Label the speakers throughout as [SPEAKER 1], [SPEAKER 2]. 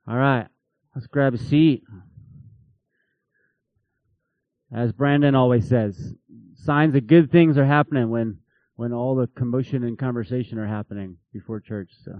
[SPEAKER 1] All right, let's grab a seat. As Brandon always says, signs of good things are happening when all the commotion and conversation are happening before church. So,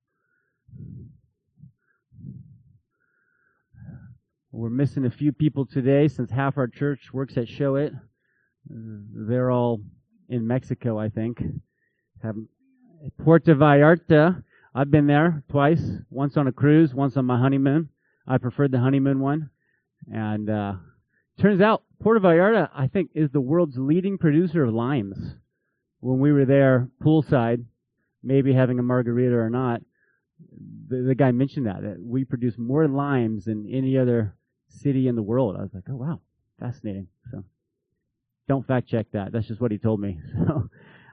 [SPEAKER 1] we're missing a few people today since half our church works at Show It. They're all in Mexico, I think. Puerto Vallarta. I've been there twice, once on a cruise, once on my honeymoon. I preferred the honeymoon one. And turns out Puerto Vallarta, I think, is the world's leading producer of limes. When we were there poolside, maybe having a margarita or not, the guy mentioned that we produce more limes than any other city in the world. I was like, oh, wow, fascinating. So don't fact check that. That's just what he told me. So,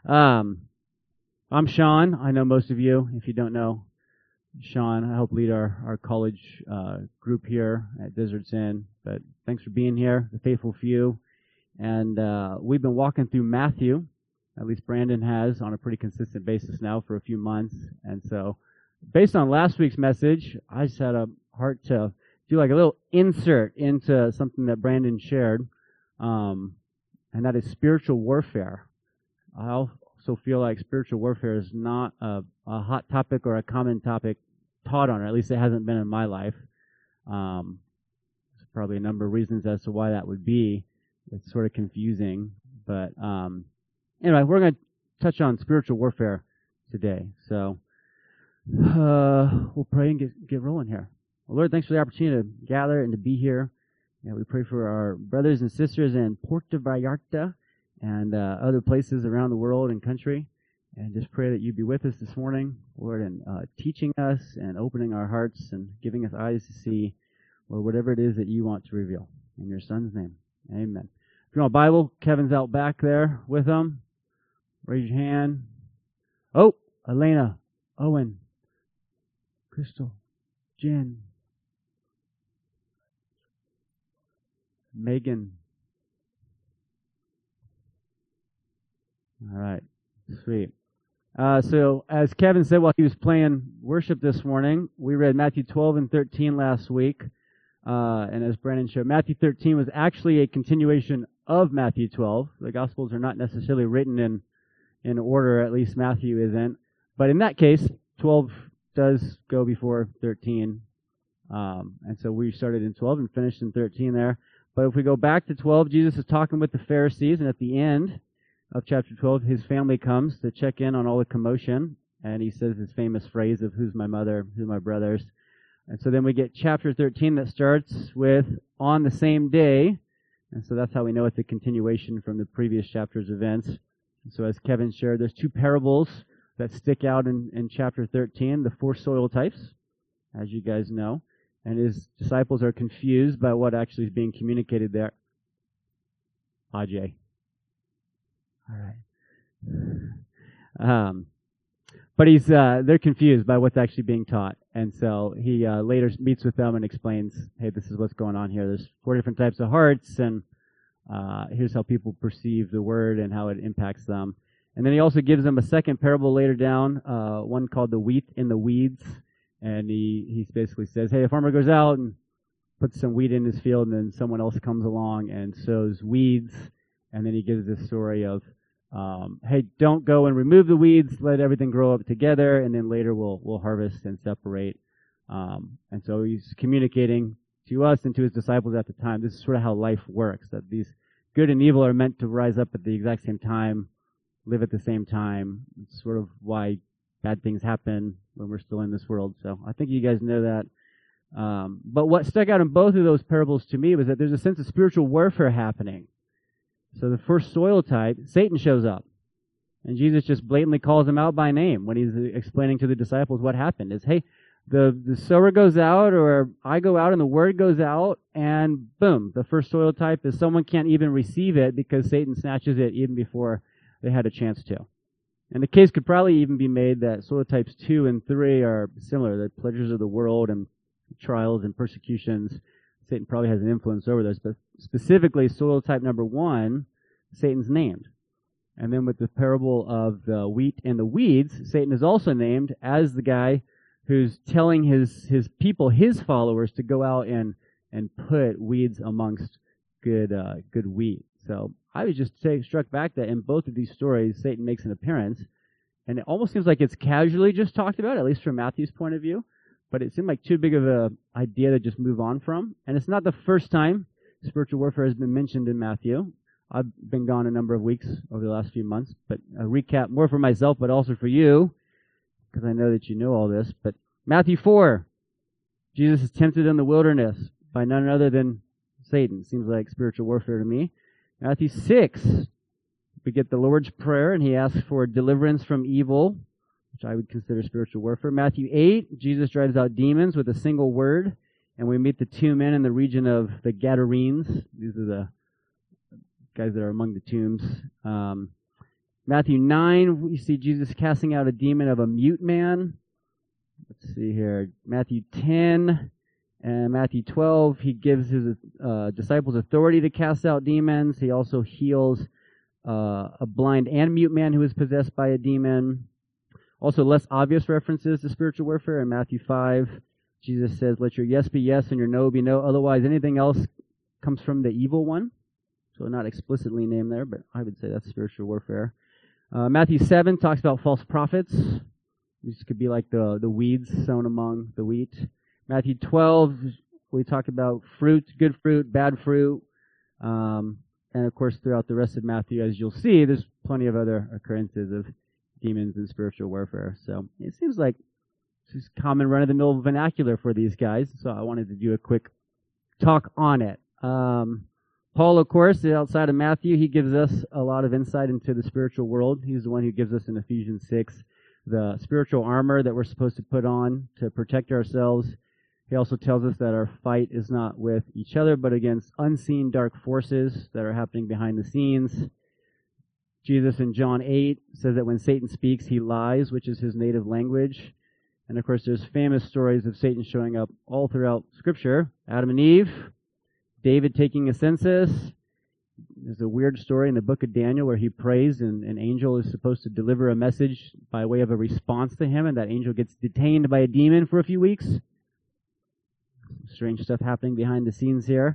[SPEAKER 1] I'm Sean. I know most of you. If you don't know Sean, I help lead our college group here at Deserts Inn. But thanks for being here, the faithful few. And we've been walking through Matthew, at least Brandon has, on a pretty consistent basis now for a few months. And so based on last week's message, I just had a heart to do like a little insert into something that Brandon shared, and that is spiritual warfare. I also feel like spiritual warfare is not a hot topic or a common topic taught on, or at least it hasn't been in my life. There's probably a number of reasons as to why that would be. It's sort of confusing. But anyway, we're going to touch on spiritual warfare today. So we'll pray and get rolling here. Well, Lord, thanks for the opportunity to gather and to be here. Yeah, we pray for our brothers and sisters in Puerto Vallarta and other places around the world and country, and just pray that you be with us this morning, Lord, and teaching us and opening our hearts and giving us eyes to see, or whatever it is that you want to reveal. In your Son's name, amen. If you want a Bible, Kevin's out back there with them. Raise your hand. Oh, Elena, Owen, Crystal, Jen, Megan. All right, sweet. So as Kevin said while he was playing worship this morning, we read Matthew 12 and 13 last week. And as Brandon showed, Matthew 13 was actually a continuation of Matthew 12. The Gospels are not necessarily written in order, at least Matthew isn't. But in that case, 12 does go before 13. And so we started in 12 and finished in 13 there. But if we go back to 12, Jesus is talking with the Pharisees, and at the end of chapter 12, his family comes to check in on all the commotion, and he says his famous phrase of, who's my mother, who's my brothers. And so then we get chapter 13 that starts with, on the same day, and so that's how we know it's a continuation from the previous chapter's events. And so as Kevin shared, there's two parables that stick out in chapter 13, the four soil types, as you guys know, and his disciples are confused by what actually is being communicated there. Ajay. All right. But they're confused by what's actually being taught. And so he later meets with them and explains, hey, this is what's going on here. There's four different types of hearts, and here's how people perceive the word and how it impacts them. And then he also gives them a second parable later down, one called the wheat in the weeds. And he basically says, hey, a farmer goes out and puts some wheat in his field, and then someone else comes along and sows weeds. And then he gives this story of, hey, don't go and remove the weeds, let everything grow up together, and then later we'll harvest and separate. And so he's communicating to us and to his disciples at the time, this is sort of how life works, that these good and evil are meant to rise up at the exact same time, live at the same time. It's sort of why bad things happen when we're still in this world. So I think you guys know that. But what stuck out in both of those parables to me was that there's a sense of spiritual warfare happening. So the first soil type, Satan shows up. And Jesus just blatantly calls him out by name when he's explaining to the disciples what happened. Is, hey, the sower goes out, or I go out and the word goes out, and boom, the first soil type is someone can't even receive it because Satan snatches it even before they had a chance to. And the case could probably even be made that soil types 2 and 3 are similar. The pleasures of the world and trials and persecutions. Satan probably has an influence over those, but specifically soil type number 1, Satan's named. And then with the parable of the wheat and the weeds, Satan is also named as the guy who's telling his people, his followers, to go out and put weeds amongst good wheat. So I was just struck back that in both of these stories, Satan makes an appearance, and it almost seems like it's casually just talked about, at least from Matthew's point of view. But it seemed like too big of a idea to just move on from. And it's not the first time spiritual warfare has been mentioned in Matthew. I've been gone a number of weeks over the last few months, but a recap more for myself, but also for you, because I know that you know all this. But Matthew 4, Jesus is tempted in the wilderness by none other than Satan. Seems like spiritual warfare to me. Matthew 6, we get the Lord's Prayer, and he asks for deliverance from evil, which I would consider spiritual warfare. Matthew 8, Jesus drives out demons with a single word, and we meet the two men in the region of the Gadarenes. These are the guys that are among the tombs. Matthew 9, we see Jesus casting out a demon of a mute man. Let's see here. Matthew 10 and Matthew 12, he gives his disciples authority to cast out demons. He also heals a blind and mute man who is possessed by a demon. Also, less obvious references to spiritual warfare. In Matthew 5, Jesus says, "Let your yes be yes and your no be no. Otherwise, anything else comes from the evil one." So not explicitly named there, but I would say that's spiritual warfare. Matthew 7 talks about false prophets. These could be like the weeds sown among the wheat. Matthew 12, we talk about fruit, good fruit, bad fruit. And of course, throughout the rest of Matthew, as you'll see, there's plenty of other occurrences of demons and spiritual warfare. So it seems like it's just common run-of-the-mill vernacular for these guys. So I wanted to do a quick talk on it. Paul, of course, outside of Matthew, he gives us a lot of insight into the spiritual world. He's the one who gives us in Ephesians 6 the spiritual armor that we're supposed to put on to protect ourselves. He also tells us that our fight is not with each other, but against unseen dark forces that are happening behind the scenes. Jesus in John 8 says that when Satan speaks, he lies, which is his native language. And of course, there's famous stories of Satan showing up all throughout Scripture. Adam and Eve, David taking a census. There's a weird story in the book of Daniel where he prays and an angel is supposed to deliver a message by way of a response to him, and that angel gets detained by a demon for a few weeks. Strange stuff happening behind the scenes here.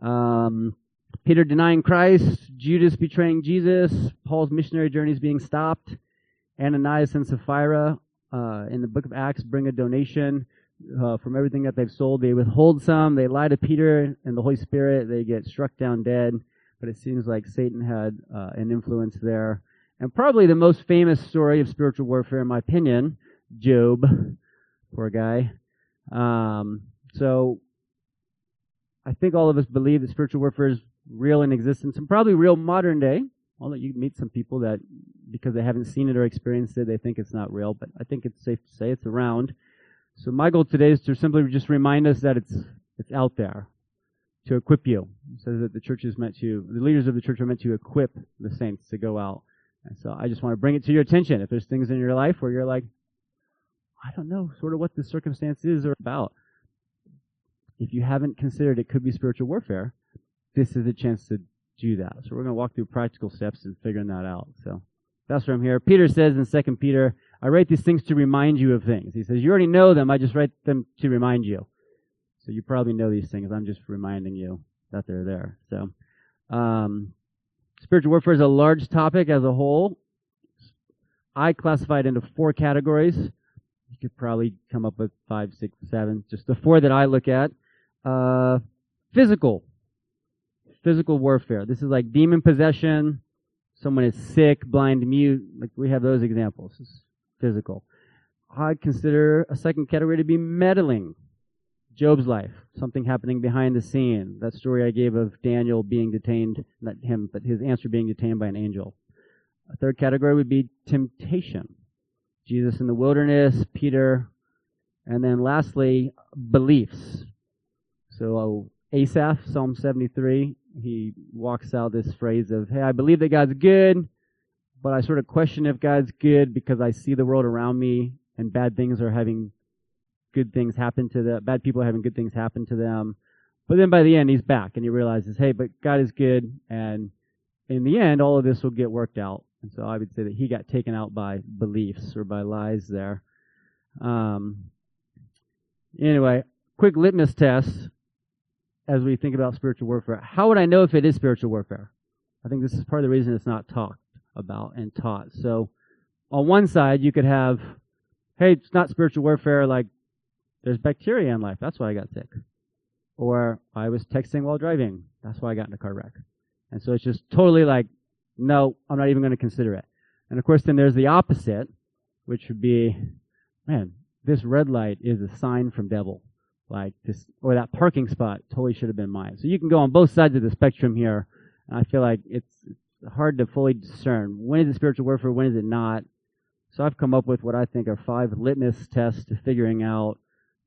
[SPEAKER 1] Peter denying Christ, Judas betraying Jesus, Paul's missionary journeys being stopped, Ananias and Sapphira in the book of Acts bring a donation from everything that they've sold. They withhold some, they lie to Peter and the Holy Spirit, they get struck down dead. But it seems like Satan had an influence there. And probably the most famous story of spiritual warfare, in my opinion, Job. Poor guy. So I think all of us believe that spiritual warfare is real in existence and probably real modern day. Although you meet some people that, because they haven't seen it or experienced it, they think it's not real. But I think it's safe to say it's around. So my goal today is to simply just remind us that it's out there, to equip you. It says that the leaders of the church are meant to equip the saints to go out. And so I just want to bring it to your attention. If there's things in your life where you're like, I don't know sort of what the circumstances are about. If you haven't considered it could be spiritual warfare, this is a chance to do that. So we're going to walk through practical steps in figuring that out. So that's where I'm here. Peter says in 2 Peter, I write these things to remind you of things. He says, you already know them. I just write them to remind you. So you probably know these things. I'm just reminding you that they're there. So spiritual warfare is a large topic as a whole. I classify it into 4 categories. You could probably come up with 5, 6, 7. Just the 4 that I look at. Physical warfare. This is like demon possession. Someone is sick, blind, mute. Like we have those examples. This is physical. I consider a second category to be meddling. Job's life, something happening behind the scene. That story I gave of Daniel being detained, not him, but his answer being detained by an angel. A third category would be temptation. Jesus in the wilderness, Peter, and then lastly, beliefs. So Asaph, Psalm 73, he walks out this phrase of, hey, I believe that God's good, but I sort of question if God's good because I see the world around me and bad things are having good things happen to them. Bad people are having good things happen to them. But then by the end, he's back and he realizes, hey, but God is good. And in the end, all of this will get worked out. And so I would say that he got taken out by beliefs or by lies there. Anyway, quick litmus test as we think about spiritual warfare. How would I know if it is spiritual warfare? I think this is part of the reason it's not talked about and taught. So on one side, you could have, hey, it's not spiritual warfare, like there's bacteria in life. That's why I got sick. Or I was texting while driving. That's why I got in a car wreck. And so it's just totally like, no, I'm not even going to consider it. And of course, then there's the opposite, which would be, man, this red light is a sign from devil. Like this, or that parking spot totally should have been mine. So you can go on both sides of the spectrum here. And I feel like it's hard to fully discern. When is it spiritual warfare? When is it not? So I've come up with what I think are 5 litmus tests to figuring out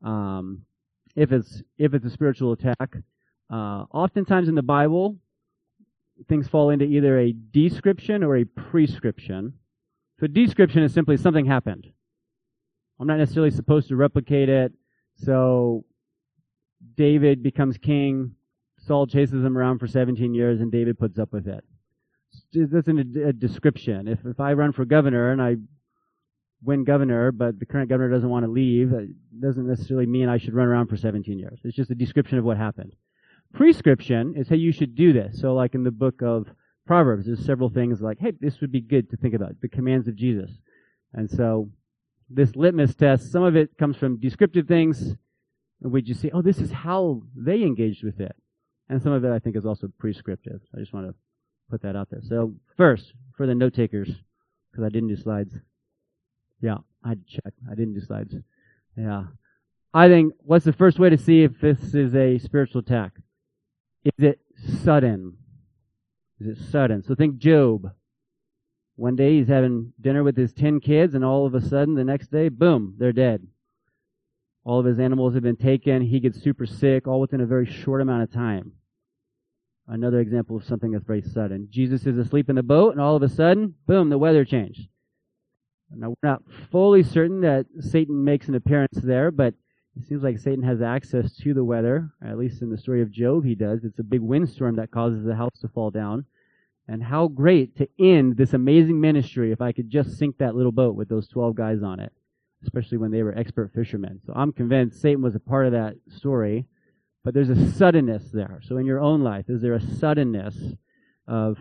[SPEAKER 1] if it's a spiritual attack. Oftentimes in the Bible, things fall into either a description or a prescription. So description is simply something happened. I'm not necessarily supposed to replicate it. So David becomes king. Saul chases him around for 17 years, and David puts up with it. That's a description. If I run for governor and I win governor, but the current governor doesn't want to leave, it doesn't necessarily mean I should run around for 17 years. It's just a description of what happened. Prescription is, hey, you should do this. So like in the book of Proverbs, there's several things like, hey, this would be good to think about, the commands of Jesus. And so this litmus test, some of it comes from descriptive things, and we just see, oh, this is how they engaged with it. And some of it, I think, is also prescriptive. I just want to put that out there. So first, for the note takers, because I didn't do slides. Yeah, I checked. I didn't do slides. Yeah. I think, what's the first way to see if this is a spiritual attack? Is it sudden? Is it sudden? So think Job. One day he's having dinner with his 10 kids, and all of a sudden, the next day, boom, they're dead. All of his animals have been taken. He gets super sick, all within a very short amount of time. Another example of something that's very sudden. Jesus is asleep in the boat, and all of a sudden, boom, the weather changed. Now, we're not fully certain that Satan makes an appearance there, but it seems like Satan has access to the weather. At least in the story of Job, he does. It's a big windstorm that causes the house to fall down. And how great to end this amazing ministry if I could just sink that little boat with those 12 guys on it, especially when they were expert fishermen. So I'm convinced Satan was a part of that story, but there's a suddenness there. So in your own life, is there a suddenness of,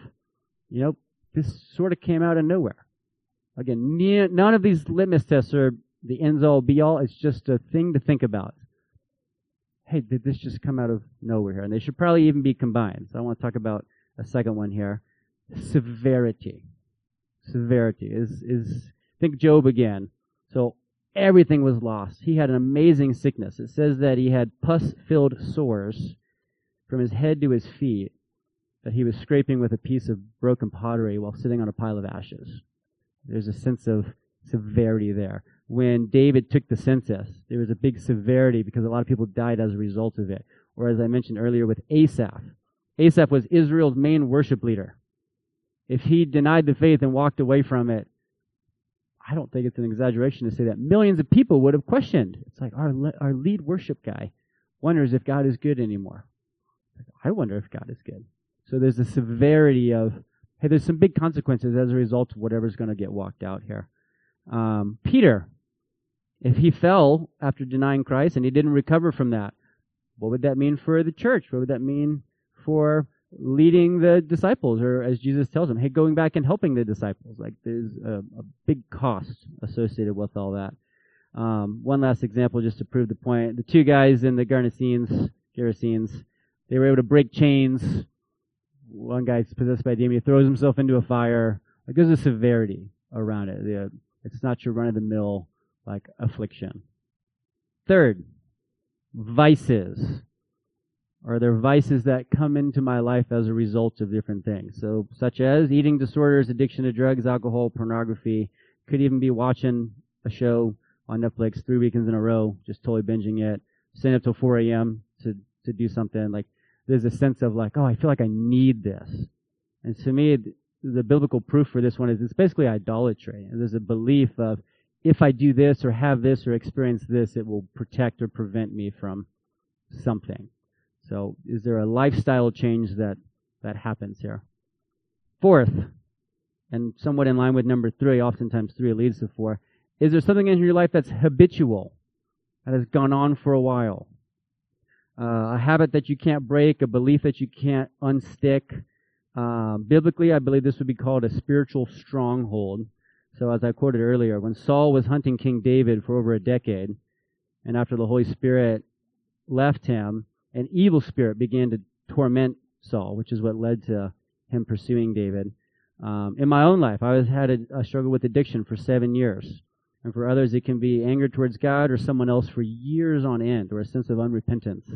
[SPEAKER 1] this sort of came out of nowhere? Again, none of these litmus tests are the ends-all, be-all. It's just a thing to think about. Hey, did this just come out of nowhere here? And they should probably even be combined. So I want to talk about a second one here. Severity. Severity is think Job again. So everything was lost. He had an amazing sickness. It says that he had pus-filled sores from his head to his feet, that he was scraping with a piece of broken pottery while sitting on a pile of ashes. There's a sense of severity there. When David took the census, there was a big severity because a lot of people died as a result of it. Or as I mentioned earlier with Asaph. Asaph was Israel's main worship leader. If he denied the faith and walked away from it, I don't think it's an exaggeration to say that millions of people would have questioned. It's like our lead worship guy wonders if God is good anymore. I wonder if God is good. So there's a severity of, hey, there's some big consequences as a result of whatever's going to get walked out here. Peter, if he fell after denying Christ and he didn't recover from that, what would that mean for the church? What would that mean for leading the disciples? Or as Jesus tells them, hey, going back and helping the disciples. Like there's a big cost associated with all that. One last example just to prove the point. The 2 guys in the Gerasenes, they were able to break chains. One guy's possessed by a demon. He throws himself into a fire. Like there's a severity around it. It's not your run-of-the-mill like affliction. Third, vices. Are there vices that come into my life as a result of different things? So, such as eating disorders, addiction to drugs, alcohol, pornography. Could even be watching a show on Netflix 3 weekends in a row, just totally binging it, staying up till 4 a.m. to do something. Like, there's a sense of like, oh, I feel like I need this. And to me, the biblical proof for this one is it's basically idolatry. And there's a belief of if I do this or have this or experience this, it will protect or prevent me from something. So is there a lifestyle change that happens here? Fourth, and somewhat in line with number 3, oftentimes 3 leads to 4, is there something in your life that's habitual? that has gone on for a while. A habit that you can't break, a belief that you can't unstick. Biblically, I believe this would be called a spiritual stronghold. So as I quoted earlier, when Saul was hunting King David for over a decade, and after the Holy Spirit left him, an evil spirit began to torment Saul, which is what led to him pursuing David. In my own life, I had a struggle with addiction for 7 years. And for others, it can be anger towards God or someone else for years on end, or a sense of unrepentance.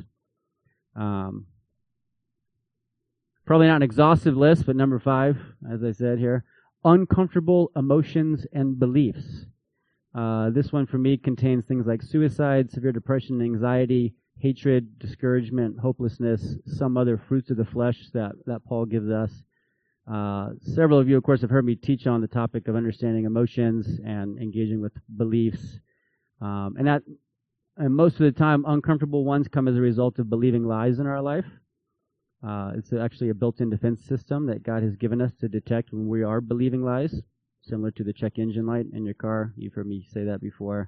[SPEAKER 1] Probably not an exhaustive list, but number 5, as I said here, uncomfortable emotions and beliefs. This one for me contains things like suicide, severe depression, anxiety, hatred, discouragement, hopelessness, some other fruits of the flesh that Paul gives us. Several of you, of course, have heard me teach on the topic of understanding emotions and engaging with beliefs. And most of the time, uncomfortable ones come as a result of believing lies in our life. It's actually a built-in defense system that God has given us to detect when we are believing lies, similar to the check engine light in your car. You've heard me say that before.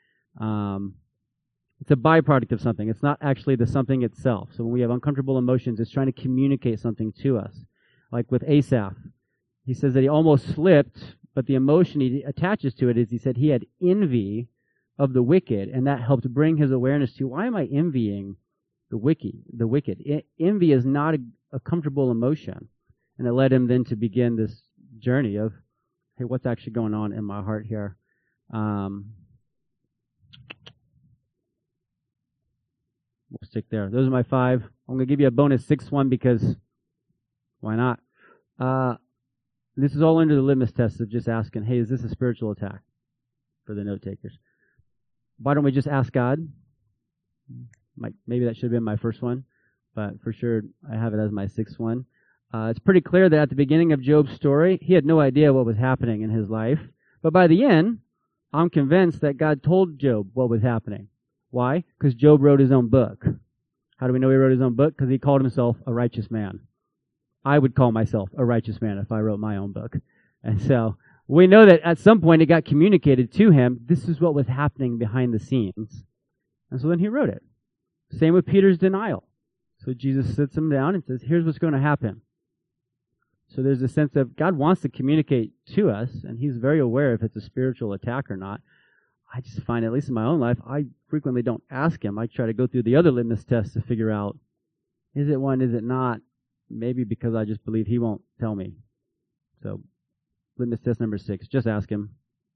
[SPEAKER 1] It's a byproduct of something. It's not actually the something itself. So when we have uncomfortable emotions, it's trying to communicate something to us. Like with Asaph, he says that he almost slipped, but the emotion he attaches to it is he said he had envy of the wicked, and that helped bring his awareness to, why am I envying the wicked? Envy is not a comfortable emotion. And it led him then to begin this journey of, hey, what's actually going on in my heart here? We'll stick there. Those are my 5. I'm going to give you a bonus 6th one because why not? This is all under the litmus test of just asking, hey, is this a spiritual attack? For the note takers. Why don't we just ask God? Maybe that should have been my first one, but for sure I have it as my 6th one. It's pretty clear that at the beginning of Job's story, he had no idea what was happening in his life. But by the end, I'm convinced that God told Job what was happening. Why? Because Job wrote his own book. How do we know he wrote his own book? Because he called himself a righteous man. I would call myself a righteous man if I wrote my own book. And so we know that at some point it got communicated to him. This is what was happening behind the scenes. And so then he wrote it. Same with Peter's denial. So Jesus sits him down and says, here's what's going to happen. So there's a sense of God wants to communicate to us, and he's very aware if it's a spiritual attack or not. I just find, at least in my own life, I frequently don't ask him. I try to go through the other litmus tests to figure out, is it one, is it not? Maybe because I just believe he won't tell me. So, litmus test number 6, just ask him.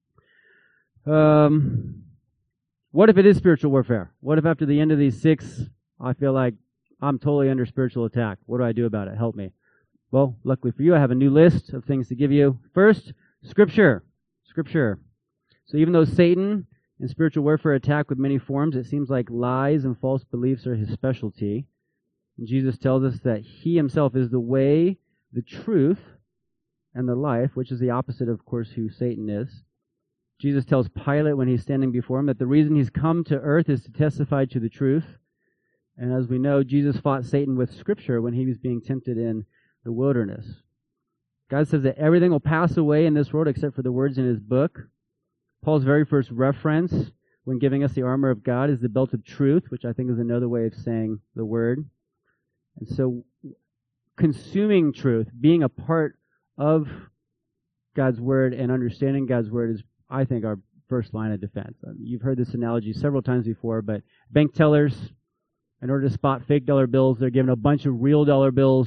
[SPEAKER 1] What if it is spiritual warfare? What if after the end of these 6, I feel like I'm totally under spiritual attack? What do I do about it? Help me. Well, luckily for you, I have a new list of things to give you. First, Scripture. Scripture. So even though Satan and spiritual warfare attack with many forms, it seems like lies and false beliefs are his specialty. And Jesus tells us that he himself is the way, the truth, and the life, which is the opposite, of course, who Satan is. Jesus tells Pilate when he's standing before him that the reason he's come to earth is to testify to the truth. And as we know, Jesus fought Satan with Scripture when he was being tempted in the wilderness. God says that everything will pass away in this world except for the words in his book. Paul's very first reference when giving us the armor of God is the belt of truth, which I think is another way of saying the word. And so consuming truth, being a part of God's word and understanding God's word is, I think, our first line of defense. You've heard this analogy several times before, but bank tellers, in order to spot fake dollar bills, they're given a bunch of real dollar bills.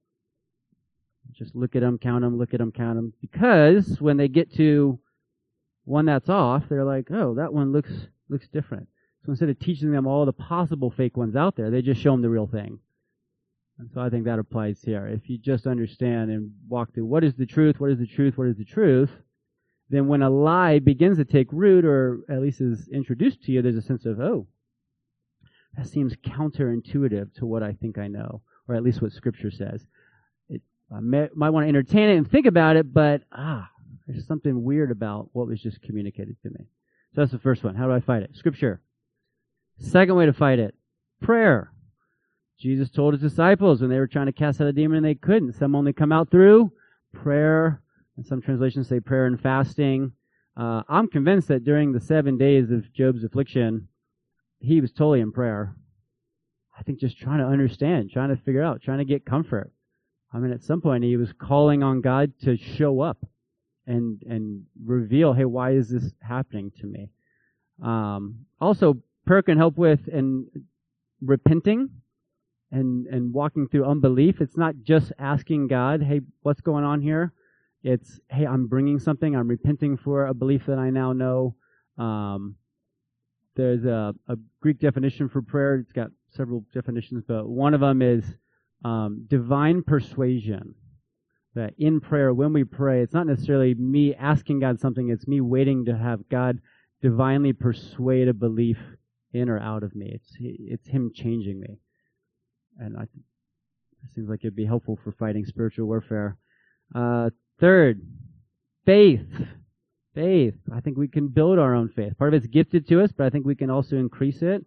[SPEAKER 1] Just look at them, count them, look at them, count them. Because when they get to one that's off, they're like, oh, that one looks different. So instead of teaching them all the possible fake ones out there, they just show them the real thing. And so I think that applies here. If you just understand and walk through what is the truth, what is the truth, what is the truth, then when a lie begins to take root, or at least is introduced to you, there's a sense of, oh, that seems counterintuitive to what I think I know, or at least what Scripture says. I might want to entertain it and think about it, but there's something weird about what was just communicated to me. So that's the first one. How do I fight it? Scripture. Second way to fight it, prayer. Jesus told his disciples when they were trying to cast out a demon and they couldn't. Some only come out through prayer, and some translations say prayer and fasting. I'm convinced that during the 7 days of Job's affliction, he was totally in prayer. I think just trying to understand, trying to figure out, trying to get comfort. I mean, at some point he was calling on God to show up and reveal, hey, why is this happening to me? Also, prayer can help with and repenting and walking through unbelief. It's not just asking God, hey, what's going on here? It's, hey, I'm bringing something. I'm repenting for a belief that I now know. There's a Greek definition for prayer. It's got several definitions, but one of them is divine persuasion. That in prayer, when we pray, it's not necessarily me asking God something. It's me waiting to have God divinely persuade a belief in or out of me. It's Him changing me. And it seems like it'd be helpful for fighting spiritual warfare. Third, faith. Faith. I think we can build our own faith. Part of it's gifted to us, but I think we can also increase it.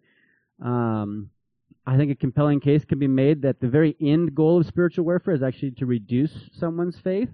[SPEAKER 1] I think a compelling case can be made that the very end goal of spiritual warfare is actually to reduce someone's faith.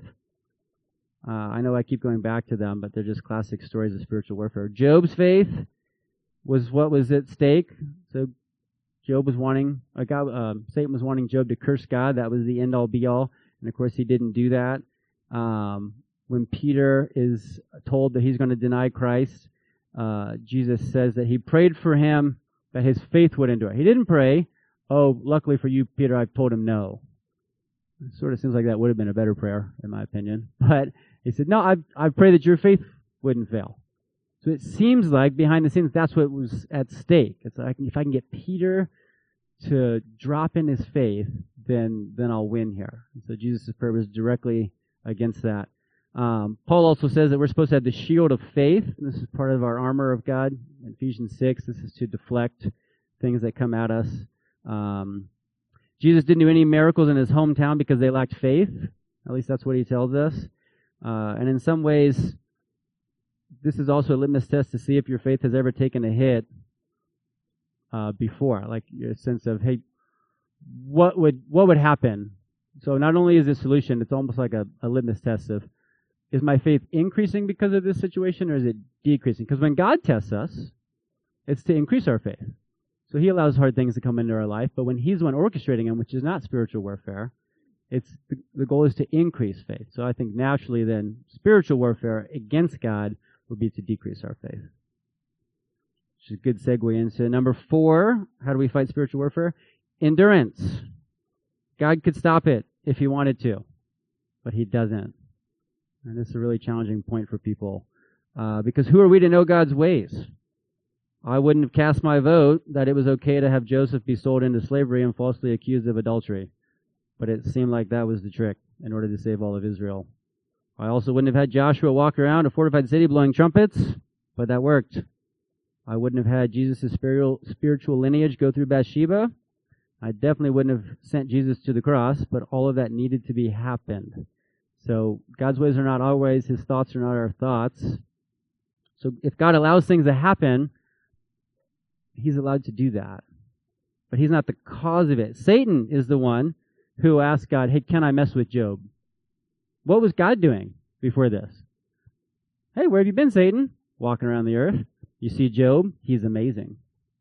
[SPEAKER 1] I know I keep going back to them, but they're just classic stories of spiritual warfare. Job's faith was what was at stake. So Job was wanting, Satan was wanting Job to curse God. That was the end-all, be-all. And of course, he didn't do that. When Peter is told that he's going to deny Christ, Jesus says that he prayed for him that his faith would endure. He didn't pray, oh, luckily for you, Peter, I've told him no. It sort of seems like that would have been a better prayer, in my opinion. But he said, no, I pray that your faith wouldn't fail. So it seems like behind the scenes, that's what was at stake. It's like, if I can get Peter to drop in his faith, then I'll win here. And so Jesus' prayer was directly against that. Paul also says that we're supposed to have the shield of faith. And this is part of our armor of God. In Ephesians 6, this is to deflect things that come at us. Jesus didn't do any miracles in his hometown because they lacked faith. At least that's what he tells us. And in some ways, this is also a litmus test to see if your faith has ever taken a hit before. Like your sense of, hey, what would happen? So not only is it a solution, it's almost like a litmus test of, is my faith increasing because of this situation, or is it decreasing? Because when God tests us, it's to increase our faith. So He allows hard things to come into our life, but when He's the one orchestrating them, which is not spiritual warfare, it's the goal is to increase faith. So I think naturally then, spiritual warfare against God would be to decrease our faith. Which is a good segue into number 4. How do we fight spiritual warfare? Endurance. God could stop it if He wanted to, but He doesn't. And this is a really challenging point for people. Because who are we to know God's ways? I wouldn't have cast my vote that it was okay to have Joseph be sold into slavery and falsely accused of adultery. But it seemed like that was the trick in order to save all of Israel. I also wouldn't have had Joshua walk around a fortified city blowing trumpets, but that worked. I wouldn't have had Jesus' spiritual lineage go through Bathsheba. I definitely wouldn't have sent Jesus to the cross, but all of that needed to be happened. So God's ways are not our ways. His thoughts are not our thoughts. So if God allows things to happen, He's allowed to do that. But He's not the cause of it. Satan is the one who asked God, hey, can I mess with Job? What was God doing before this? Hey, where have you been, Satan? Walking around the earth. You see Job? He's amazing.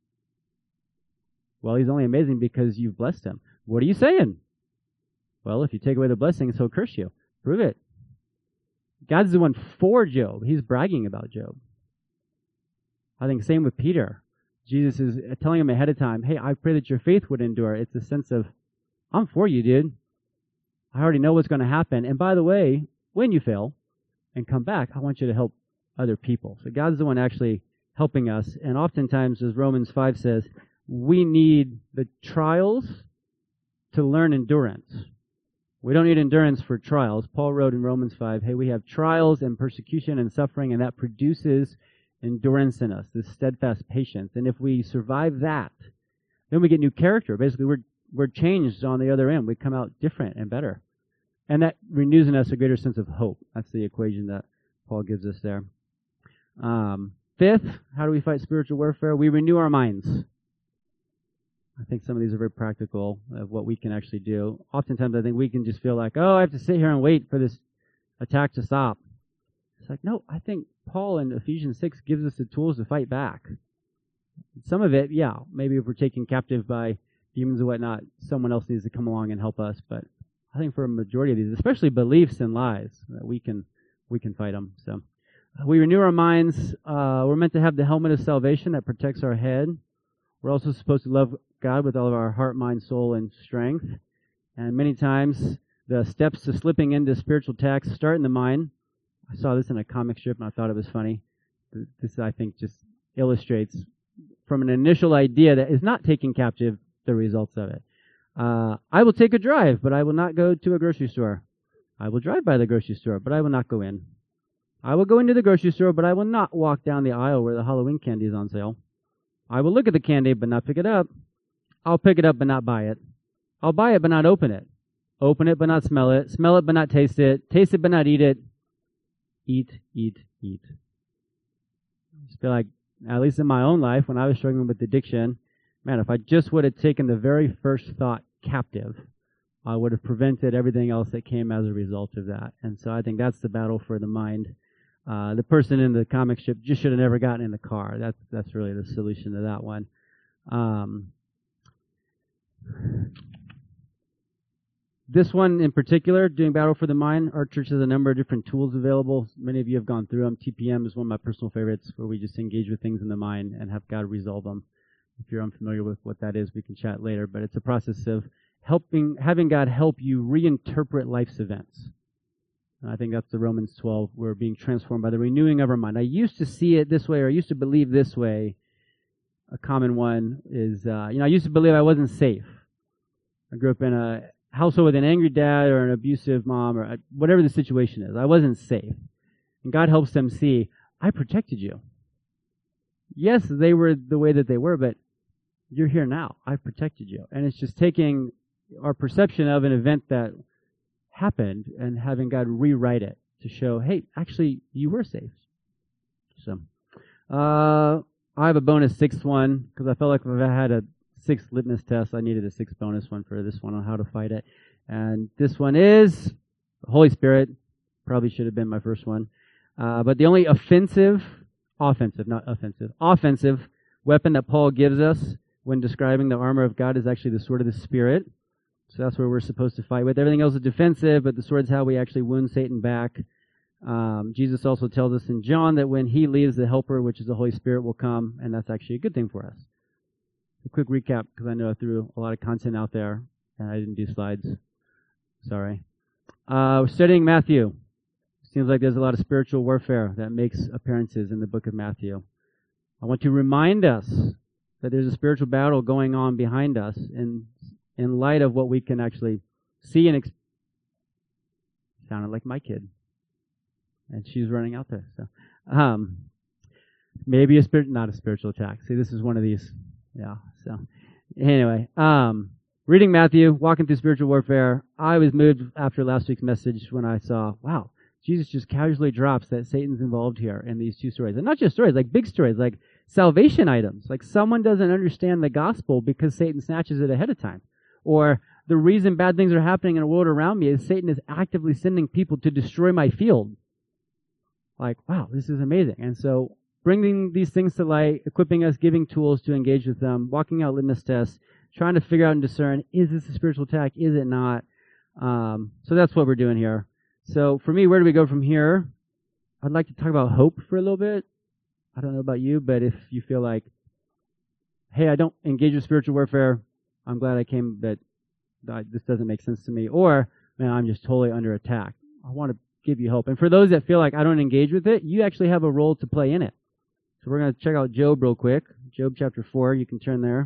[SPEAKER 1] Well, he's only amazing because you've blessed him. What are you saying? Well, if you take away the blessings, He'll curse you. Prove it. God's the one for Job. He's bragging about Job. I think same with Peter. Jesus is telling him ahead of time, hey, I pray that your faith would endure. It's a sense of, I'm for you, dude. I already know what's going to happen. And by the way, when you fail and come back, I want you to help other people. So God's the one actually helping us. And oftentimes, as Romans 5 says, we need the trials to learn endurance. We don't need endurance for trials. Paul wrote in Romans 5, hey, we have trials and persecution and suffering, and that produces endurance in us, this steadfast patience. And if we survive that, then we get new character. Basically, we're changed on the other end. We come out different and better. And that renews in us a greater sense of hope. That's the equation that Paul gives us there. Fifth, how do we fight spiritual warfare? We renew our minds. I think some of these are very practical of what we can actually do. Oftentimes, I think we can just feel like, oh, I have to sit here and wait for this attack to stop. It's like, no, I think Paul in Ephesians 6 gives us the tools to fight back. Some of it, yeah, maybe if we're taken captive by demons and whatnot, someone else needs to come along and help us. But I think for a majority of these, especially beliefs and lies, we can fight them. So we renew our minds. We're meant to have the helmet of salvation that protects our head. We're also supposed to love God with all of our heart, mind, soul, and strength. And many times, the steps to slipping into spiritual attacks start in the mind. I saw this in a comic strip, and I thought it was funny. This, I think, just illustrates from an initial idea that is not taking captive the results of it. I will take a drive, but I will not go to a grocery store. I will drive by the grocery store, but I will not go in. I will go into the grocery store, but I will not walk down the aisle where the Halloween candy is on sale. I will look at the candy, but not pick it up. I'll pick it up, but not buy it. I'll buy it, but not open it. Open it, but not smell it. Smell it, but not taste it. Taste it, but not eat it. Eat, eat, eat. I just feel like, at least in my own life, when I was struggling with addiction, man, if I just would have taken the very first thought captive, I would have prevented everything else that came as a result of that. And so I think that's the battle for the mind. The person in the comic strip just should have never gotten in the car. That's really the solution to that one. This one in particular, doing battle for the mind, our church has a number of different tools available. Many of you have gone through them. TPM is one of my personal favorites, where we just engage with things in the mind and have God resolve them. If you're unfamiliar with what that is, we can chat later. But it's a process of having God help you reinterpret life's events. And I think that's the Romans 12. We're being transformed by the renewing of our mind. I used to see it this way, or I used to believe this way. A common one is, I used to believe I wasn't safe. I grew up in a household with an angry dad or an abusive mom or whatever the situation is. I wasn't safe. And God helps them see, I protected you. Yes, they were the way that they were, but you're here now. I protected you. And it's just taking our perception of an event that happened and having God rewrite it to show, hey, actually, you were safe. So, I have a bonus sixth one because I felt like if I had a sixth litmus test, I needed a sixth bonus one for this one on how to fight it. And this one is the Holy Spirit. Probably should have been my first one. But the only offensive weapon that Paul gives us when describing the armor of God is actually the sword of the Spirit. So that's where we're supposed to fight with. Everything else is defensive, but the sword is how we actually wound Satan back. Jesus also tells us in John that when he leaves, the Helper, which is the Holy Spirit, will come, and that's actually a good thing for us. A quick recap, because I know I threw a lot of content out there, and I didn't do slides. Sorry. We're studying Matthew. Seems like there's a lot of spiritual warfare that makes appearances in the book of Matthew. I want to remind us that there's a spiritual battle going on behind us in light of what we can actually see and sounded like my kid. And she's running out there. So, maybe not a spiritual attack. See, this is one of these. Yeah. So, anyway, reading Matthew, walking through spiritual warfare. I was moved after last week's message when I saw, wow, Jesus just casually drops that Satan's involved here in these two stories. And not just stories, like big stories, like salvation items. Like someone doesn't understand the gospel because Satan snatches it ahead of time. Or the reason bad things are happening in the world around me is Satan is actively sending people to destroy my field. Like, wow, this is amazing. And so bringing these things to light, equipping us, giving tools to engage with them, walking out litmus tests, trying to figure out and discern, is this a spiritual attack? Is it not? So that's what we're doing here. So for me, where do we go from here? I'd like to talk about hope for a little bit. I don't know about you, but if you feel like, hey, I don't engage with spiritual warfare, I'm glad I came, but this doesn't make sense to me. Or, man, I'm just totally under attack. I want to give you hope. And for those that feel like I don't engage with it, you actually have a role to play in it. So we're going to check out Job real quick. Job chapter 4, you can turn there.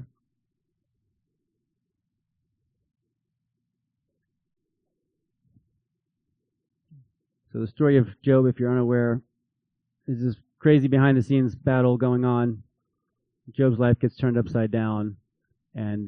[SPEAKER 1] So the story of Job, if you're unaware, is this crazy behind-the-scenes battle going on. Job's life gets turned upside down, and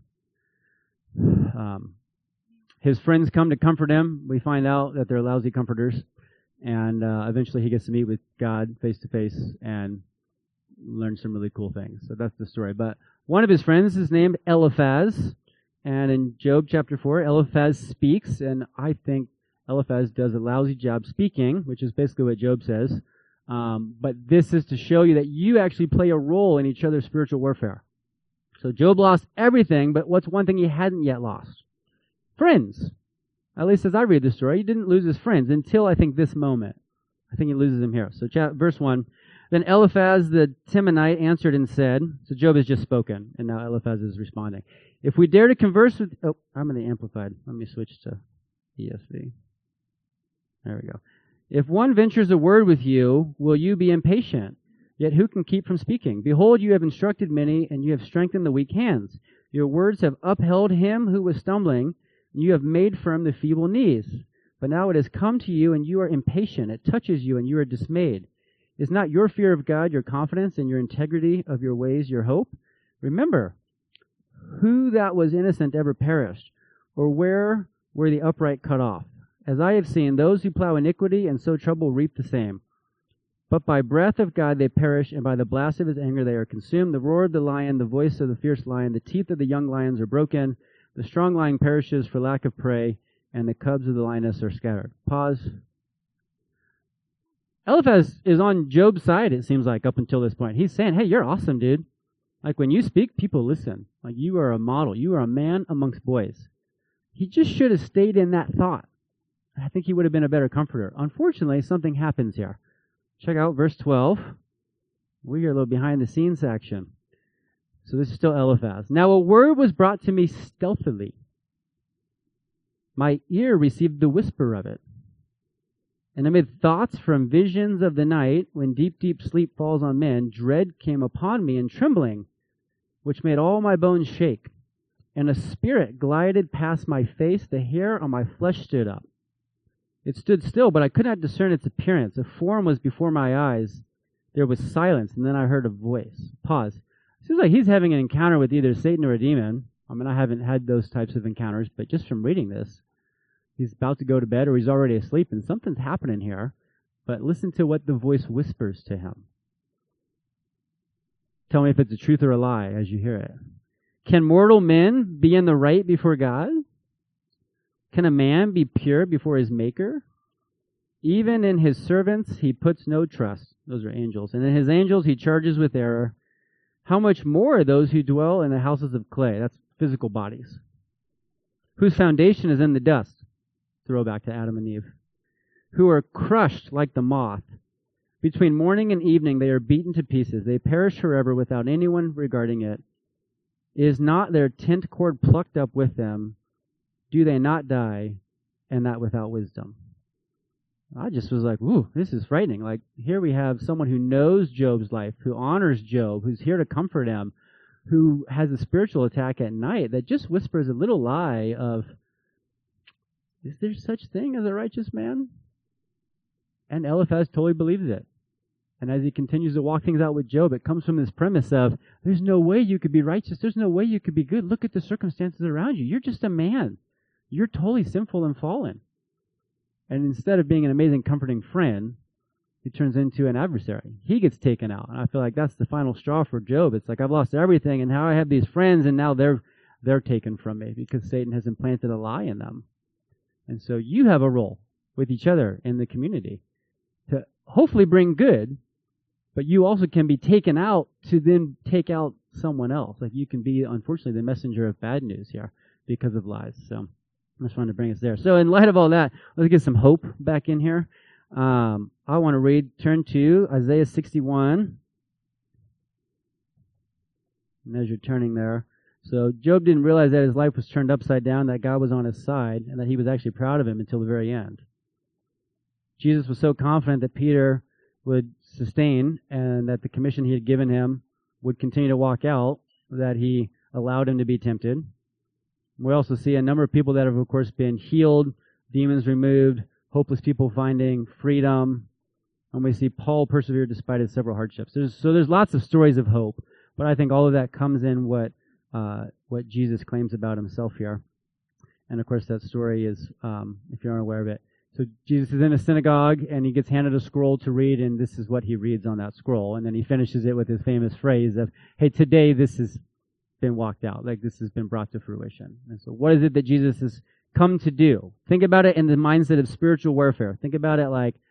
[SPEAKER 1] his friends come to comfort him. We find out that they're lousy comforters, and eventually he gets to meet with God face-to-face and learn some really cool things. So that's the story. But one of his friends is named Eliphaz, and in Job chapter 4, Eliphaz speaks, and I think Eliphaz does a lousy job speaking, which is basically what Job says. But this is to show you that you actually play a role in each other's spiritual warfare. So Job lost everything, but what's one thing he hadn't yet lost? Friends. At least as I read the story, he didn't lose his friends until I think this moment. I think he loses them here. So verse 1. Then Eliphaz the Temanite answered and said, so Job has just spoken, and now Eliphaz is responding. If we dare to converse with... Oh, I'm in the Amplified. Let me switch to ESV. There we go. If one ventures a word with you, will you be impatient? Yet who can keep from speaking? Behold, you have instructed many, and you have strengthened the weak hands. Your words have upheld him who was stumbling, and you have made firm the feeble knees. But now it has come to you, and you are impatient. It touches you, and you are dismayed. Is not your fear of God your confidence, and your integrity of your ways your hope? Remember, who that was innocent ever perished, or where were the upright cut off? As I have seen, those who plow iniquity and sow trouble reap the same. But by breath of God they perish, and by the blast of his anger they are consumed. The roar of the lion, the voice of the fierce lion, the teeth of the young lions are broken. The strong lion perishes for lack of prey, and the cubs of the lioness are scattered. Pause. Eliphaz is on Job's side, it seems like, up until this point. He's saying, hey, you're awesome, dude. Like, when you speak, people listen. Like, you are a model. You are a man amongst boys. He just should have stayed in that thought. I think he would have been a better comforter. Unfortunately, something happens here. Check out verse 12. We are a little behind the scenes action. So this is still Eliphaz. Now a word was brought to me stealthily. My ear received the whisper of it. And amid thoughts from visions of the night, when deep, deep sleep falls on men, dread came upon me and trembling, which made all my bones shake. And a spirit glided past my face, the hair on my flesh stood up. It stood still, but I could not discern its appearance. A form was before my eyes. There was silence, and then I heard a voice. Pause. It seems like he's having an encounter with either Satan or a demon. I mean, I haven't had those types of encounters, but just from reading this, he's about to go to bed or he's already asleep, and something's happening here. But listen to what the voice whispers to him. Tell me if it's a truth or a lie as you hear it. Can mortal men be in the right before God? Can a man be pure before his Maker? Even in his servants he puts no trust. Those are angels. And in his angels he charges with error. How much more those who dwell in the houses of clay? That's physical bodies. Whose foundation is in the dust. Throwback to Adam and Eve. Who are crushed like the moth. Between morning and evening they are beaten to pieces. They perish forever without anyone regarding it. Is not their tent cord plucked up with them? Do they not die, and that without wisdom? I just was like, ooh, this is frightening. Like, here we have someone who knows Job's life, who honors Job, who's here to comfort him, who has a spiritual attack at night that just whispers a little lie of, is there such thing as a righteous man? And Eliphaz totally believes it. And as he continues to walk things out with Job, it comes from this premise of, there's no way you could be righteous. There's no way you could be good. Look at the circumstances around you. You're just a man. You're totally sinful and fallen. And instead of being an amazing, comforting friend, he turns into an adversary. He gets taken out. And I feel like that's the final straw for Job. It's like, I've lost everything, and now I have these friends, and now they're taken from me because Satan has implanted a lie in them. And so you have a role with each other in the community to hopefully bring good, but you also can be taken out to then take out someone else. Like, you can be, unfortunately, the messenger of bad news here because of lies. So I just wanted to bring us there. So in light of all that, let's get some hope back in here. I want to turn to Isaiah 61. And as you're turning there, so Job didn't realize that his life was turned upside down, that God was on his side, and that he was actually proud of him until the very end. Jesus was so confident that Peter would sustain and that the commission he had given him would continue to walk out, that he allowed him to be tempted. We also see a number of people that have, of course, been healed, demons removed, hopeless people finding freedom. And we see Paul persevere despite his several hardships. There's lots of stories of hope, but I think all of that comes in what Jesus claims about himself here. And, of course, that story is, if you're unaware of it, so Jesus is in a synagogue, and he gets handed a scroll to read, and this is what he reads on that scroll. And then he finishes it with his famous phrase of, hey, today this has been walked out, like this has been brought to fruition. And so what is it that Jesus has come to do? Think about it in the mindset of spiritual warfare. Think about it like,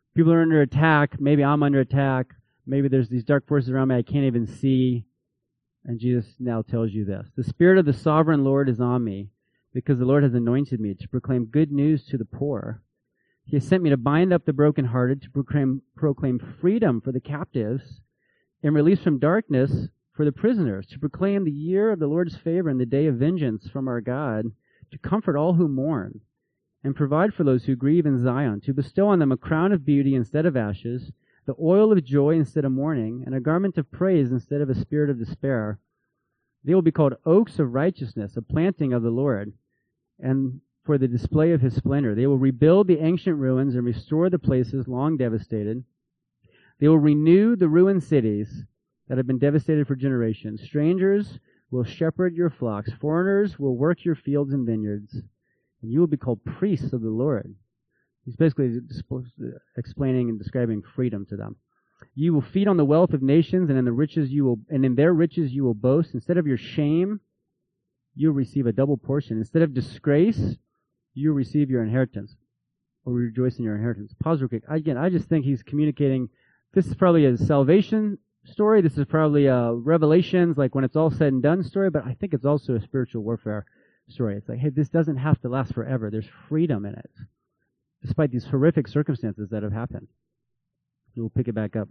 [SPEAKER 1] People are under attack. Maybe I'm under attack. Maybe there's these dark forces around me I can't even see. And Jesus now tells you this. The Spirit of the sovereign Lord is on me, because the Lord has anointed me to proclaim good news to the poor. He has sent me to bind up the brokenhearted, to proclaim freedom for the captives, and release from darkness for the prisoners, to proclaim the year of the Lord's favor and the day of vengeance from our God, to comfort all who mourn, and provide for those who grieve in Zion, to bestow on them a crown of beauty instead of ashes, the oil of joy instead of mourning, and a garment of praise instead of a spirit of despair. They will be called oaks of righteousness, a planting of the Lord, and for the display of his splendor. They will rebuild the ancient ruins and restore the places long devastated. They will renew the ruined cities that have been devastated for generations. Strangers will shepherd your flocks. Foreigners will work your fields and vineyards. And you will be called priests of the Lord. He's basically explaining and describing freedom to them. You will feed on the wealth of nations, and in their riches you will boast. Instead of your shame, you will receive a double portion. Instead of disgrace, you will receive your inheritance, or rejoice in your inheritance. Pause real quick. Again, I just think he's communicating. This is probably a salvation story. This is probably a Revelations, like when it's all said and done story. But I think it's also a spiritual warfare story. It's like, hey, this doesn't have to last forever. There's freedom in it, despite these horrific circumstances that have happened. We'll pick it back up,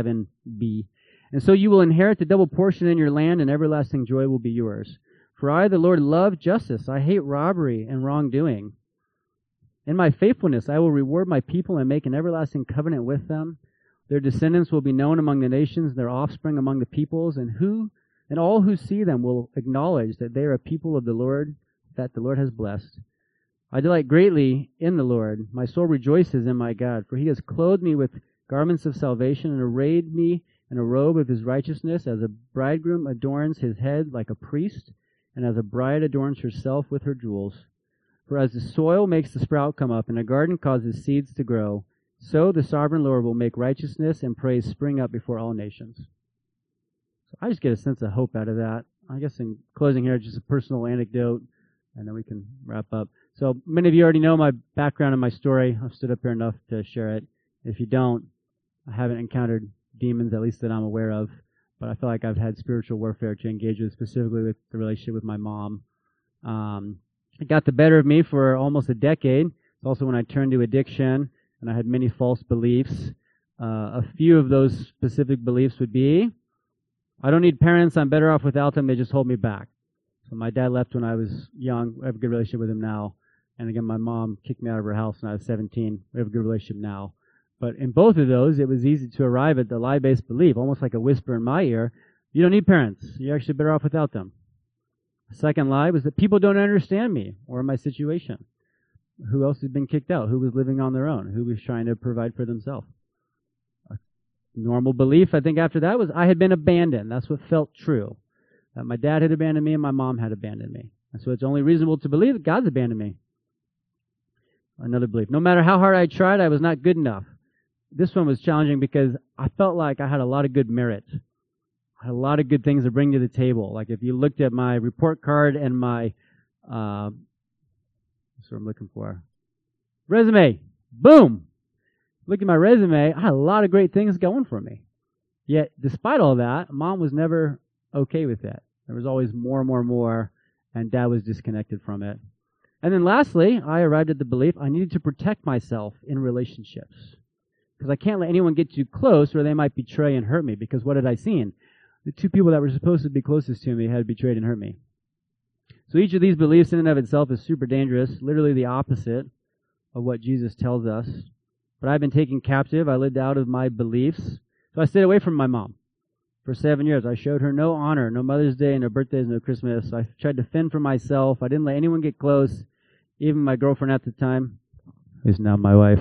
[SPEAKER 1] 7b. And so you will inherit the double portion in your land, and everlasting joy will be yours. For I, the Lord, love justice. I hate robbery and wrongdoing. In my faithfulness I will reward my people and make an everlasting covenant with them. Their descendants will be known among the nations, their offspring among the peoples, and all who see them will acknowledge that they are a people of the Lord, that the Lord has blessed. I delight greatly in the Lord. My soul rejoices in my God, for he has clothed me with garments of salvation and arrayed me in a robe of his righteousness, as a bridegroom adorns his head like a priest, and as a bride adorns herself with her jewels. For as the soil makes the sprout come up, and a garden causes seeds to grow, so the sovereign Lord will make righteousness and praise spring up before all nations. So I just get a sense of hope out of that. I guess in closing here, just a personal anecdote, and then we can wrap up. So many of you already know my background and my story. I've stood up here enough to share it. If you don't, I haven't encountered demons, at least that I'm aware of, but I feel like I've had spiritual warfare to engage with, specifically with the relationship with my mom. It got the better of me for almost a decade. It's also when I turned to addiction, and I had many false beliefs. A few of those specific beliefs would be, I don't need parents, I'm better off without them, they just hold me back. So my dad left when I was young. I have a good relationship with him now. And again, my mom kicked me out of her house when I was 17. We have a good relationship now. But in both of those, it was easy to arrive at the lie-based belief, almost like a whisper in my ear. You don't need parents. You're actually better off without them. The second lie was that people don't understand me or my situation. Who else had been kicked out? Who was living on their own? Who was trying to provide for themselves? A normal belief, I think, after that was I had been abandoned. That's what felt true. That my dad had abandoned me and my mom had abandoned me. And so it's only reasonable to believe that God's abandoned me. Another belief. No matter how hard I tried, I was not good enough. This one was challenging because I felt like I had a lot of good merit. I had a lot of good things to bring to the table. Like if you looked at my report card and my, that's what I'm looking for, resume, boom! Look at my resume, I had a lot of great things going for me. Yet, despite all that, Mom was never okay with it. There was always more, and Dad was disconnected from it. And then lastly, I arrived at the belief I needed to protect myself in relationships. Because I can't let anyone get too close or they might betray and hurt me. Because what had I seen? The two people that were supposed to be closest to me had betrayed and hurt me. So each of these beliefs in and of itself is super dangerous, literally the opposite of what Jesus tells us. But I've been taken captive. I lived out of my beliefs. So I stayed away from my mom for 7 years. I showed her no honor, no Mother's Day, no birthdays, no Christmas. I tried to fend for myself. I didn't let anyone get close, even my girlfriend at the time, who's now my wife.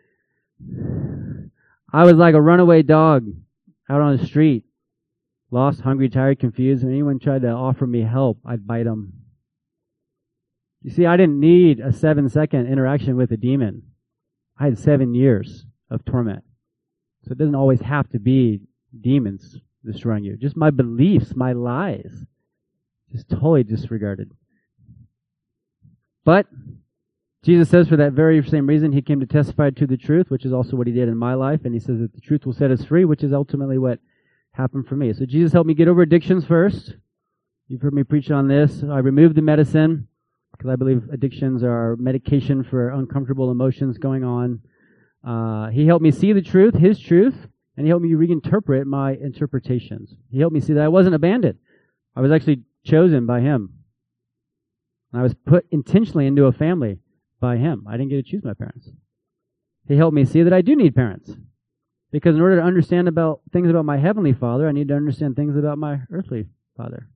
[SPEAKER 1] I was like a runaway dog out on the street, lost, hungry, tired, confused. When anyone tried to offer me help, I'd bite them. You see, I didn't need a 7-second interaction with a demon. I had 7 years of torment. So it doesn't always have to be demons destroying you. Just my beliefs, my lies, just totally disregarded. But Jesus says for that very same reason he came to testify to the truth, which is also what he did in my life. And he says that the truth will set us free, which is ultimately what happened for me. So Jesus helped me get over addictions first. You've heard me preach on this. I removed the medicine because I believe addictions are medication for uncomfortable emotions going on. He helped me see the truth, his truth, and he helped me reinterpret my interpretations. He helped me see that I wasn't abandoned. I was actually chosen by him. And I was put intentionally into a family by him. I didn't get to choose my parents. He helped me see that I do need parents. Because in order to understand about things about my heavenly Father, I need to understand things about my earthly father.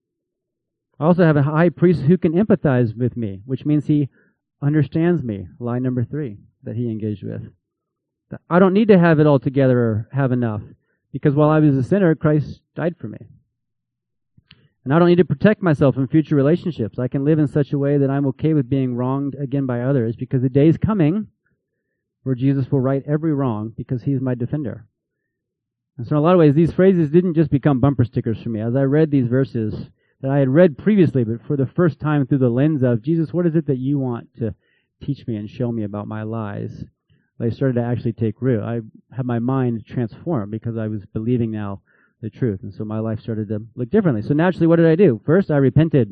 [SPEAKER 1] I also have a high priest who can empathize with me, which means he understands me. Line number 3 that he engaged with. I don't need to have it all together or have enough, because while I was a sinner, Christ died for me. And I don't need to protect myself in future relationships. I can live in such a way that I'm okay with being wronged again by others, because the day is coming where Jesus will right every wrong because he's my defender. And so in a lot of ways, these phrases didn't just become bumper stickers for me. As I read these verses that I had read previously, but for the first time through the lens of, Jesus, what is it that you want to teach me and show me about my lies? They started to actually take root. I had my mind transformed because I was believing now the truth. And so my life started to look differently. So naturally, what did I do? First, I repented.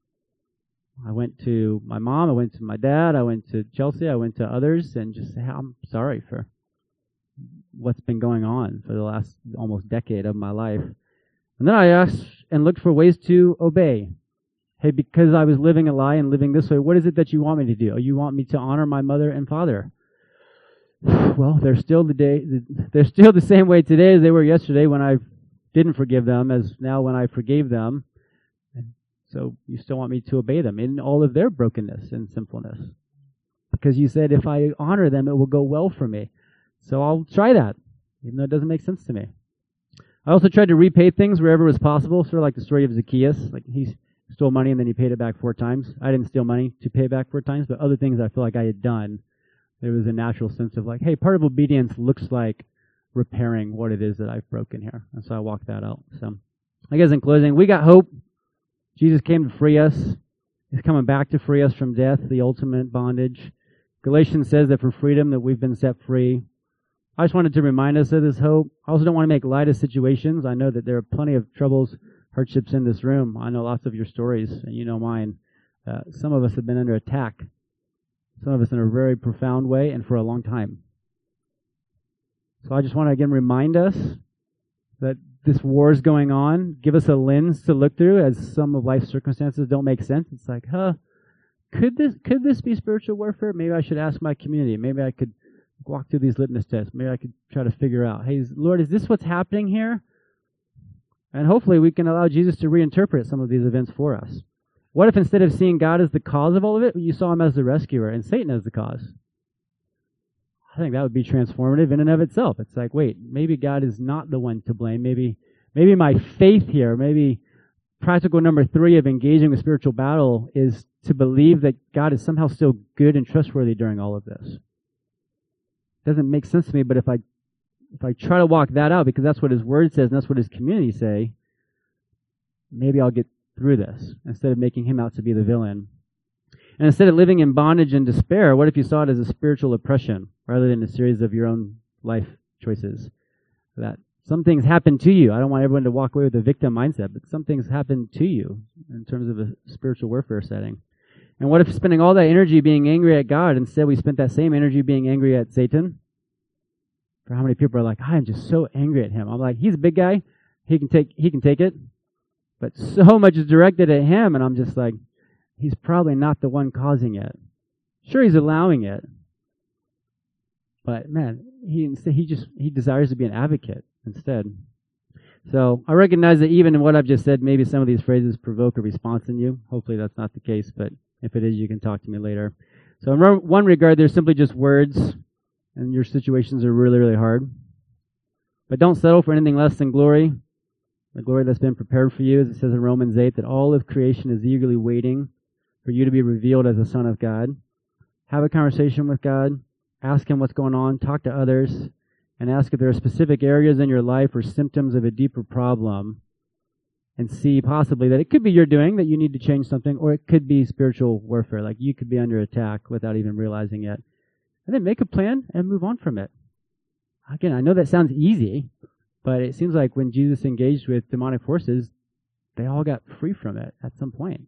[SPEAKER 1] I went to my mom, I went to my dad, I went to Chelsea, I went to others, and just said, I'm sorry for what's been going on for the last almost decade of my life. And then I asked and looked for ways to obey. Hey, because I was living a lie and living this way, what is it that you want me to do? You want me to honor my mother and father? Well, they're still the same way today as they were yesterday when I didn't forgive them, as now when I forgave them. And so you still want me to obey them in all of their brokenness and sinfulness. Because you said if I honor them, it will go well for me. So I'll try that, even though it doesn't make sense to me. I also tried to repay things wherever it was possible, sort of like the story of Zacchaeus. Like he stole money and then he paid it back 4 times. I didn't steal money to pay it back 4 times, but other things I feel like I had done. There was a natural sense of like, hey, part of obedience looks like repairing what it is that I've broken here. And so I walked that out. So I guess in closing, we got hope. Jesus came to free us. He's coming back to free us from death, the ultimate bondage. Galatians says that for freedom that we've been set free. I just wanted to remind us of this hope. I also don't want to make light of situations. I know that there are plenty of troubles, hardships in this room. I know lots of your stories, and you know mine. Some of us have been under attack. Some of us in a very profound way and for a long time. So I just want to again remind us that this war is going on. Give us a lens to look through as some of life's circumstances don't make sense. It's like, could this be spiritual warfare? Maybe I should ask my community. Maybe I could walk through these litmus tests. Maybe I could try to figure out, hey, Lord, is this what's happening here? And hopefully we can allow Jesus to reinterpret some of these events for us. What if instead of seeing God as the cause of all of it, you saw him as the rescuer and Satan as the cause? I think that would be transformative in and of itself. It's like, wait, maybe God is not the one to blame. Maybe my faith here, maybe practical number 3 of engaging with spiritual battle is to believe that God is somehow still good and trustworthy during all of this. It doesn't make sense to me, but if I try to walk that out, because that's what his word says and that's what his community say, maybe I'll get through this instead of making him out to be the villain. And instead of living in bondage and despair, what if you saw it as a spiritual oppression rather than a series of your own life choices? That some things happen to you. I don't want everyone to walk away with a victim mindset, but some things happen to you in terms of a spiritual warfare setting. And what if spending all that energy being angry at God, instead we spent that same energy being angry at Satan? For how many people are like, I'm just so angry at him. I'm like, he's a big guy. He can take it. But so much is directed at him, and I'm just like, he's probably not the one causing it. Sure, he's allowing it. But man, he desires to be an advocate instead. So I recognize that even in what I've just said, maybe some of these phrases provoke a response in you. Hopefully that's not the case, but if it is, you can talk to me later. So in one regard, they're simply just words, and your situations are really, really hard. But don't settle for anything less than glory. The glory that's been prepared for you, as it says in Romans 8, that all of creation is eagerly waiting for you to be revealed as a son of God. Have a conversation with God. Ask him what's going on. Talk to others. And ask if there are specific areas in your life or symptoms of a deeper problem. and see possibly that it could be your doing, that you need to change something, or it could be spiritual warfare, like you could be under attack without even realizing it. And then make a plan and move on from it. Again, I know that sounds easy, but it seems like when Jesus engaged with demonic forces, they all got free from it at some point.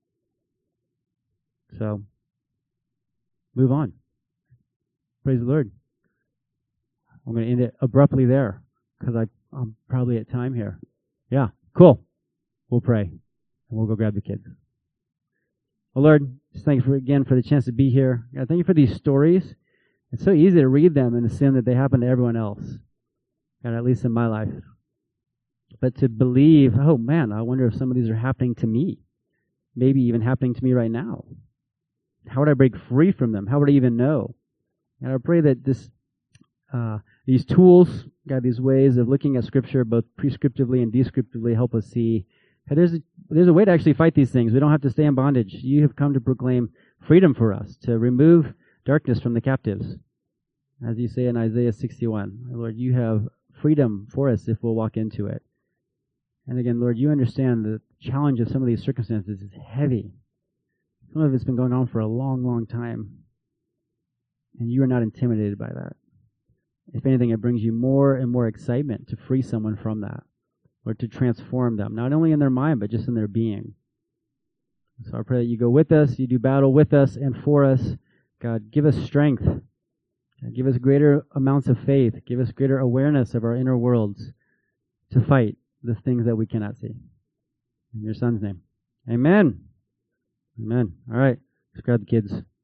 [SPEAKER 1] So, move on. Praise the Lord. I'm going to end it abruptly there because I'm probably at time here. Yeah, cool. We'll pray and we'll go grab the kids. Well, Lord, just thanks again for the chance to be here. God, thank you for these stories. It's so easy to read them and assume that they happen to everyone else. God, at least in my life. But to believe, oh man, I wonder if some of these are happening to me. Maybe even happening to me right now. How would I break free from them? How would I even know? And I pray that these tools, God, these ways of looking at Scripture, both prescriptively and descriptively, help us see there's a way to actually fight these things. We don't have to stay in bondage. You have come to proclaim freedom for us, to remove darkness from the captives. As you say in Isaiah 61, Lord, you have freedom for us if we'll walk into it. And again, Lord, you understand the challenge of some of these circumstances is heavy. Some of it's been going on for a long, long time. And you are not intimidated by that. If anything, it brings you more and more excitement to free someone from that, or to transform them, not only in their mind, but just in their being. So I pray that you go with us, you do battle with us and for us. God, give us strength. God, give us greater amounts of faith. Give us greater awareness of our inner worlds to fight the things that we cannot see. In your Son's name. Amen. Amen. All right. Let's grab the kids.